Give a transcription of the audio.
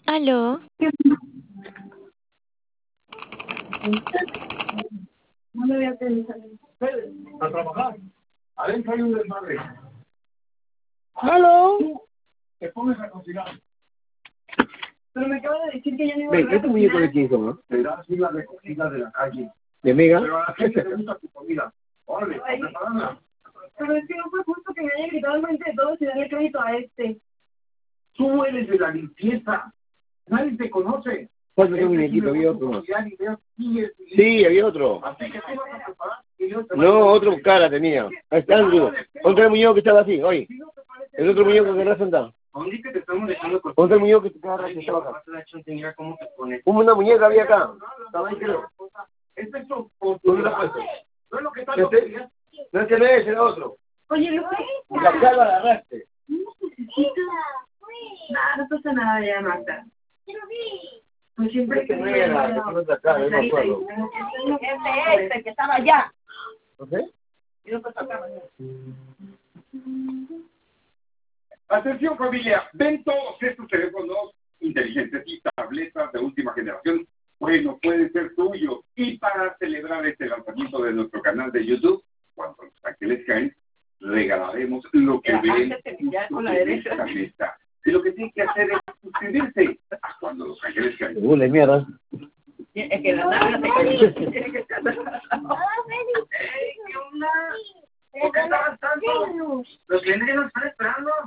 Aló. No me voy a pensar. A trabajar. Adentro hay un desmadre. ¡Aló! Te pones a cocinar. Pero me acaba de decir que ya no iba a Ven, ¿este muñeco de quién son, no? Te das una recogida de la calle. ¿De Mega? Pero a la gente le gusta tu comida. Órale, prepararla. Pero es que no fue justo que me haya gritado enfrente de todos y darle crédito a este. Tú eres de la limpieza. Nadie te conoce. ¿Cuál es el muñequito? Había otro más. Sí, Sí, había otro. así que tú vas a preparar y yo te No, otro cara tenía. Ahí está Andrew. Otro muñeco que estaba así, oye. El otro muñeco que era sentado. ¿Dónde que te estamos dejando con Otro muñeco que estaba acá. cómo te pone? Una muñeca había acá. Estaba ahí, creo. Este es ¿Dónde la has puesto? no es lo que está ¿Este? No, este no es, era otro. Oye, Lucas. Y la cara la agarraste. Nada, no pasa nada ya, Marta. Pues siempre que No era, no es acá, no me acuerdo. Este que estaba allá. ¿Ok? Atención familia, ven todos estos teléfonos inteligentes y tabletas de última generación. Bueno, pueden ser tuyos. Y para celebrar este lanzamiento de nuestro canal de YouTube, cuando los ángeles caen, regalaremos lo que ven con la derecha. Y lo que tienen que hacer es suscribirse a cuando los ángeles caen. De mierda. Es que la nave se tiene que estar. ¿Por qué estaban tanto? Los clientes ya nos están esperando.